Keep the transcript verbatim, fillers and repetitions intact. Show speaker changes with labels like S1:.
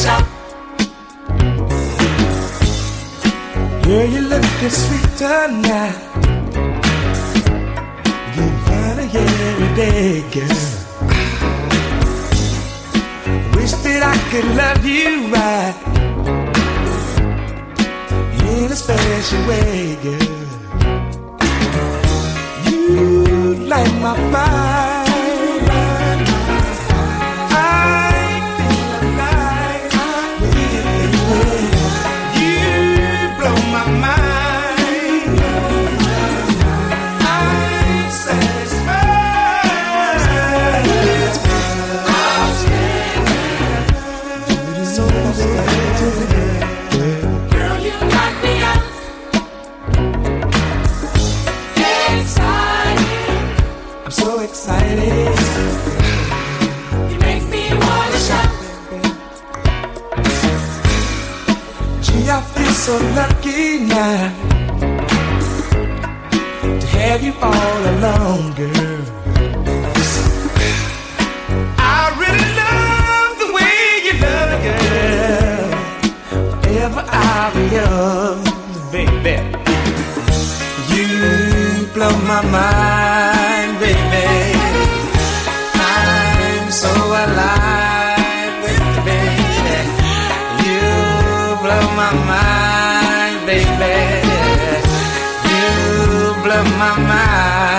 S1: shout.
S2: Yeah, you're looking sweet tonight. You find it every day, girl. Wish that I could love you right in a special way, girl. You light my fire. So lucky now to have you all along, girl. I really love the way you love it, girl. Forever I'll be yours, baby. You blow my mind, baby. I'm so alive with you, baby. You blow my mind. Baby, you blow my mind.